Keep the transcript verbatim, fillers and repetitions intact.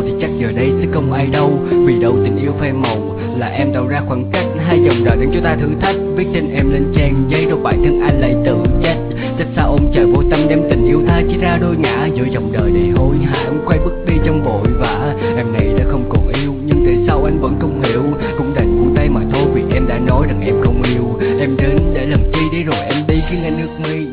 thì chắc giờ đây sẽ không ai đâu. Vì đâu tình yêu phai màu là em tạo ra khoảng cách, hai dòng đời đang cho ta thử thách. Viết tên em lên trang giấy rồi bản thân anh lại tự trách. Trách sao ông trời vô tâm đem tình yêu tha chia ra đôi ngã. Giữa dòng đời đầy hối hả ông quay bước đi trong vội vã. Em này đã không còn yêu nhưng tại sao anh vẫn không hiểu. Cũng đành buông tay mà thôi vì em đã nói rằng em không yêu. Em đến để làm chi để rồi em đi khiến anh nước mi.